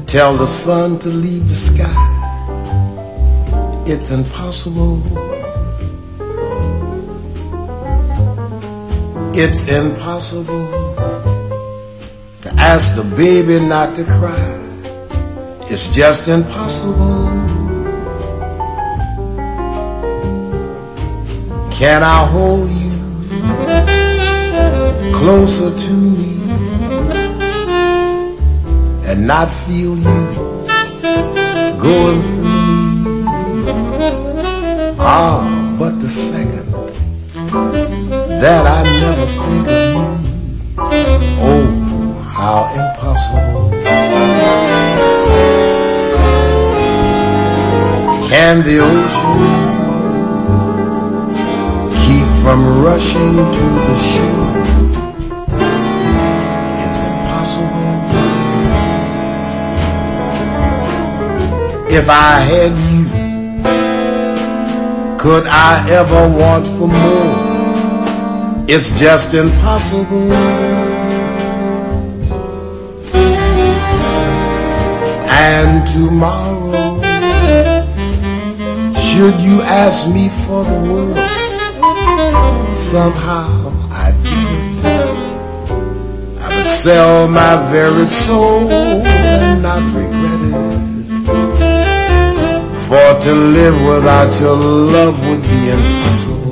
Tell the sun to leave the sky. It's impossible. It's impossible to ask the baby not to cry. It's just impossible. Can I hold you closer to me and not feel you going through me? Ah, but the second that I never think of you, oh, how impossible. Can the ocean keep from rushing to the shore? It's impossible. If I had you, could I ever want for more? It's just impossible. And tomorrow, should you ask me for the world, somehow I didn't. I would sell my very soul and not regret it. For to live without your love would be impossible.